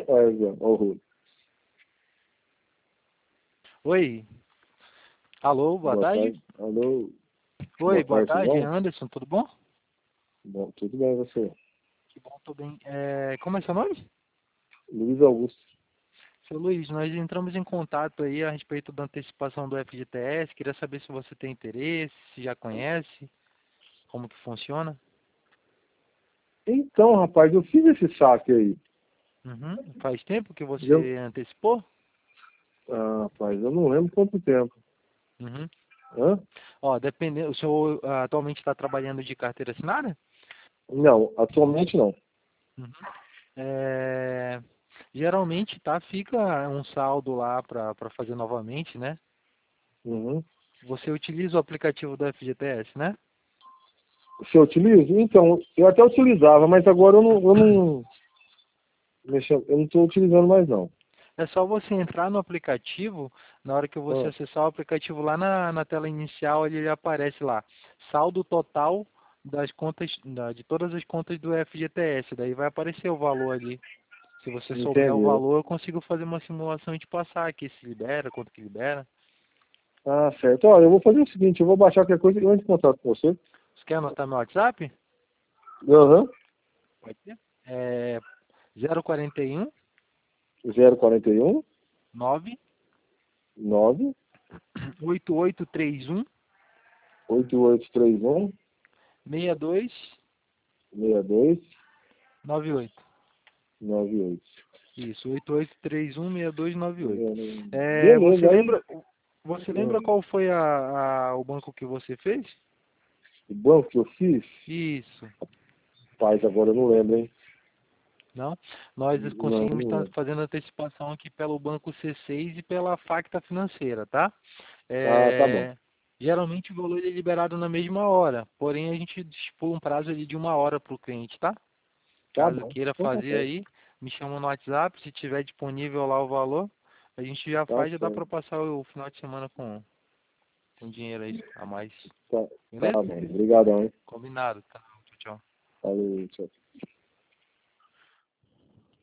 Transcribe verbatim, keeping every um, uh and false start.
Olha, Zé, ó o Rui. Oi. Alô, boa Boa tarde. tarde. Alô. Oi, Boa boa tarde, tudo tarde, bom? Anderson, tudo bom? Bom, tudo bem, você? Que bom, tô bem. É, como é seu nome? Luiz Augusto. Seu Luiz, nós entramos em contato aí a respeito da antecipação do F G T S. Queria saber se você tem interesse, se já conhece, como que funciona. Então, rapaz, eu fiz esse saque aí. Uhum. Faz tempo que Eu, você antecipou? ah, rapaz, eu não lembro quanto tempo. Uhum. Hã? Ó, dependendo, o senhor ah, atualmente está trabalhando de carteira assinada? Não, atualmente não. Uhum. É, geralmente, tá, fica um saldo lá para para fazer novamente, né? Uhum. Você utiliza o aplicativo do F G T S, né? Se eu utilizo? Então, eu até utilizava, mas agora eu não, eu não, mexa- eu não estou utilizando mais não. É só você entrar no aplicativo, na hora que você Ah, acessar o aplicativo lá na, na tela inicial, ele aparece lá, saldo total das contas, da- de todas as contas do F G T S, daí vai aparecer o valor ali. Se você souber o entendi. valor, eu consigo fazer uma simulação e te passar aqui, se libera, quanto que libera. Ah, certo. Olha, eu vou fazer o seguinte, eu vou baixar qualquer coisa e eu entro em contato com você. Você quer anotar meu WhatsApp? Aham. Pode ser. É zero quarenta e um, zero quarenta e um, nove, nove, oito oito três um, oito oito três um, seis dois seis dois nove oito. nove oito. Isso, oito oito três um, seis dois nove oito. É, você Beleza, aí lembra, você lembra hum, qual foi a, a- o banco que você fez? o banco que eu fiz, Isso, paz, agora eu não lembro, hein? não? Nós Não, conseguimos não estar lembro. fazendo antecipação aqui pelo Banco C seis e pela Facta Financeira, tá? Ah, tá bom. É, geralmente o valor é liberado na mesma hora, porém a gente estipula um prazo ali de uma hora para o cliente, tá? Tá Caso bom. queira Então tá fazer certo. aí, me chama no WhatsApp, se tiver disponível lá o valor, a gente já Tá faz, já dá certo. para passar o final de semana com, com dinheiro aí a mais. Tá, tá Beleza? bom. Obrigadão, hein? Combinado, tá? Tchau, tchau. Falou, tchau.